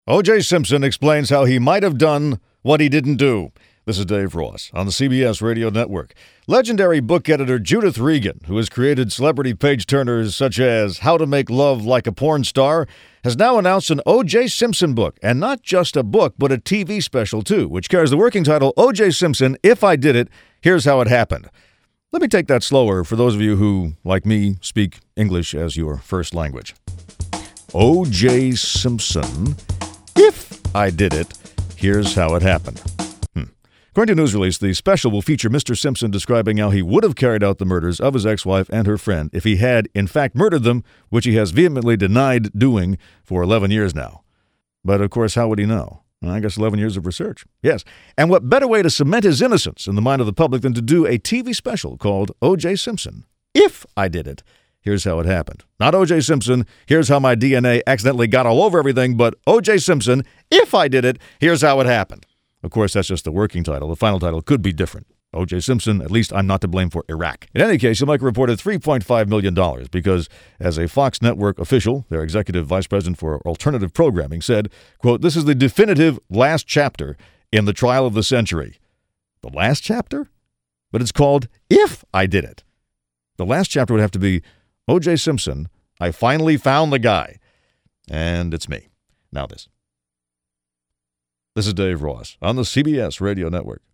O.J. Simpson explains how he might have done what he didn't do. This is Dave Ross on the CBS Radio Network. Legendary book editor Judith Regan, who has created celebrity page-turners such as How to Make Love Like a Porn Star, has now announced an O.J. Simpson book, and not just a book, but a TV special, too, which carries the working title, O.J. Simpson, If I Did It, Here's How It Happened. Let me take that slower for those of you who, like me, speak English as your first language. O.J. Simpson, If I Did It, Here's How It Happened. According to a news release, the special will feature Mr. Simpson describing how he would have carried out the murders of his ex-wife and her friend if he had, in fact, murdered them, which he has vehemently denied doing for 11 years now. But, of course, how would he know? I guess 11 years of research. Yes. And what better way to cement his innocence in the mind of the public than to do a TV special called O.J. Simpson, If I Did It, Here's How It Happened. Not O.J. Simpson, here's how my DNA accidentally got all over everything, but O.J. Simpson, If I Did It, Here's How It Happened. Of course, that's just the working title. The final title could be different. O.J. Simpson, at least I'm not to blame for Iraq. In any case, Mike reported $3.5 million because, as a Fox Network official, their executive vice president for alternative programming said, quote, "This is the definitive last chapter in the trial of the century." The last chapter? But it's called If I Did It. The last chapter would have to be O.J. Simpson, I finally found the guy. And it's me. Now this. This is Dave Ross on the CBS Radio Network.